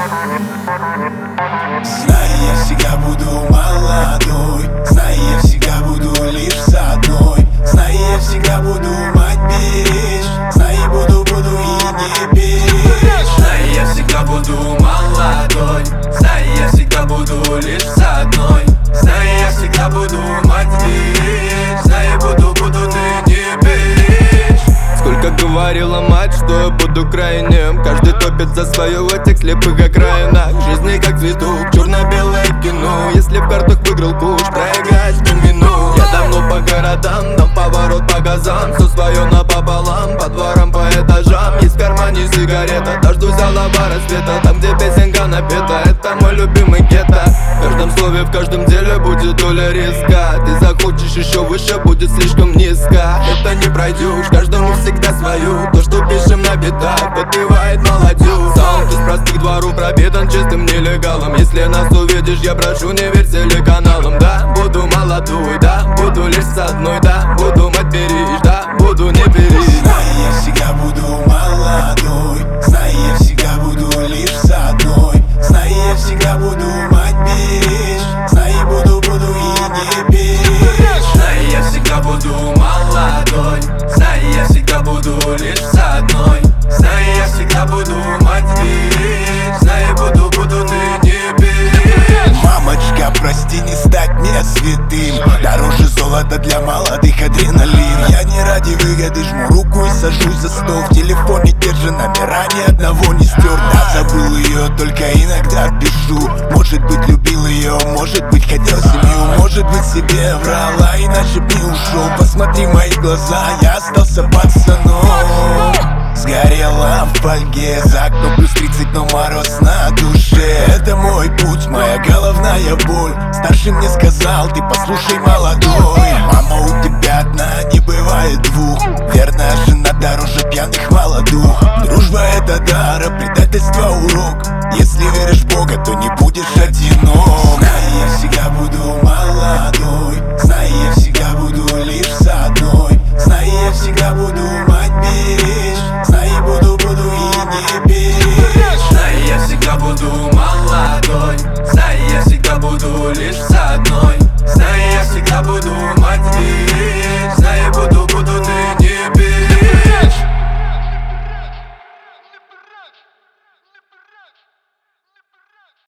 Знай, я всегда буду молодой. Знай, я всегда буду лишь с одной. Знай, я всегда буду мать беречь. Знай, буду и не беречь. Знай, я всегда буду молодой. Знай, я всегда буду лишь с одной. Знай, я всегда буду мать беречь. Знай, буду ты не беречь. Сколько говорила мать, что я буду крайним. Каждый топит за свое в этих слепых окраинах жизни, как цветок, черно-белое кино. Если в картах выиграл куш, проиграешь домино. Я давно по городам, дам поворот по газам. Все свое напополам, по дворам, по этажам. Есть в кармане сигарета, дождусь алого рассвета. Там, где песенка напета, это мой любимый гетто. В каждом слове, в каждом деле будет доля риска. Ты захочешь еще выше, будет слишком низко. Это не пройдешь, каждому всегда свою. То, что пишем на битах, подпевает молодежь. Саунд из простых дворов пропитан чистым нелегалом. Если нас увидишь, я прошу, не верь телеканалам. Да, буду молодой, да, буду лишь с одной. Да, буду мать беречь, да, буду не беречь. Знай, я всегда буду молодой. Знай, я всегда буду лишь с одной. Знай, я всегда буду мать беречь. Знай, буду и не беречь. Знай, я всегда буду молодой. Знай, я всегда буду лишь с одной. Знай, я всегда буду мать беречь. Знай, буду ты не беречь. Мамочка, прости, не стать мне святым. Дороже золота для молодых адреналин. Я не ради выгоды жму руку и сажусь за стол. В телефоне держи номера, ни одного не стер. Да, забыл ее, только иногда пишу. Может быть, любил ее, может быть, хотел семью. Может быть, себе врала, иначе б не ушел. Посмотри в мои глаза, я остался пацаном. Сгорела в фольге, за окном плюс 30, но мороз на душе. Это мой путь, моя головная боль. Старший мне сказал, ты послушай, молодой. Мама, у тебя одна, не бывает двух. Верная жена дороже пьяных молодух. Дружба это дар, а предательство урок. Если веришь в Бога, то не будешь одинок. Знай, я всегда буду молодой. Знай, я всегда буду лишь с одной. Знай, я всегда буду